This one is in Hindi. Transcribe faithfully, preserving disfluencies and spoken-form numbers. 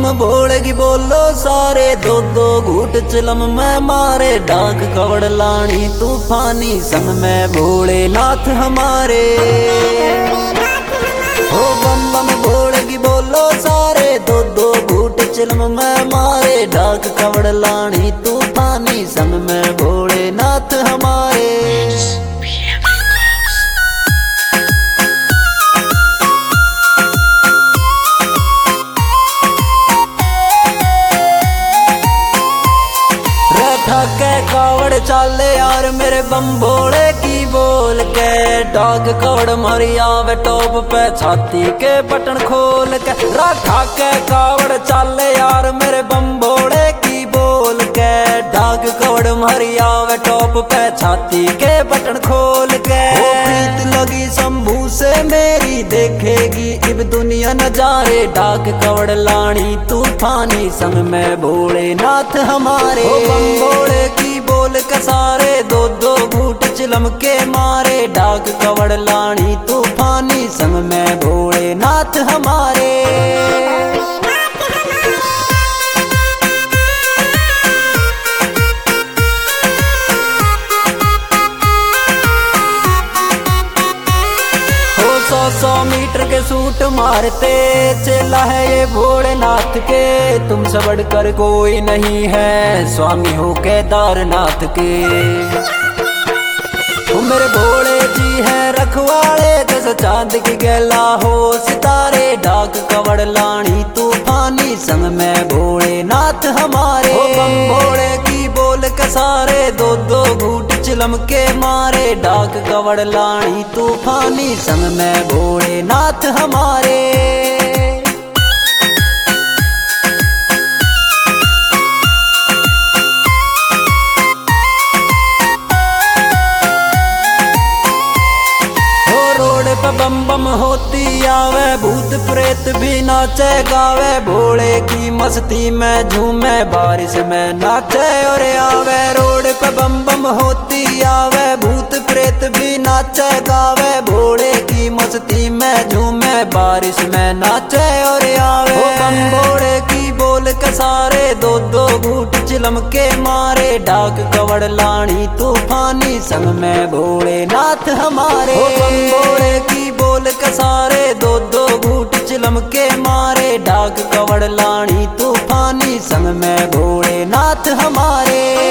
बम भोलेगी बोलो सारे, दो दो घूट चिलम में मारे। डाक कवड़ लाणी तूफानी, संग में भोलेनाथ हमारे। ओ बम बम भोलेगी बोलो सारे, दो दो घूट चिलम में मारे। डाक कवड़ लाणी तूफानी, संग में भोलेनाथ हमारे। ठाके कावड़ चाले यार मेरे बम भोले की बोल के। डाक कवड़ मारी आवे टॉप पे छाती के बटन खोल के। ठाके कावड़ चाले यार मेरे बम भोले की बोल के। डाक कवड़ मारी आवे टॉप पे छाती के बटन खोल के। प्रीत लगी शंभू से मेरी, देखेगी इब दुनिया नजारे। डाक कवड़ लाणी तूफानी, संग में भोलेनाथ हमारे। बम भोले की बोल कसारे, दो दो घूट चिलम के मारे। डाक कवड़ लाणी तूफानी, संग में भोलेनाथ हमारे। सौ सौ मीटर के सूट मारते चला है ये भोलेनाथ के। तुमसे बढ़कर कोई नहीं है, स्वामी हो केदारनाथ के। मेरे भोले जी है रखवाले, जैसे चांद की गैला हो सितारे। डाक कवड़ लाणी तूफानी, संग में भोलेनाथ हमारे। बम भोले की बोल कसारे, दो दो घूट चिलम के मारे। डाक कवड़ लाणी तूफानी, संग में भोलेनाथ हमारे। बम बम होती आवे, भूत प्रेत भी नाचे गावे। भोले की मस्ती में झूमे, बारिश में नाचे और आवे। रोड पे बम बम होती आवे, भूत प्रेत भी नाचे गावे। भोले की मस्ती में झूमे, बारिश में नाचे और आवे। बम भोले की बोल कसारे, दो दो घूट चिलम के मारे। डाक कवड़ लाणी तूफानी, संग में भोलेनाथ हमारे। बम भोले की बोल कसारे, दो दो घूट चिलम के मारे। डाक कवड़ लाणी तूफानी, संग में भोलेनाथ हमारे।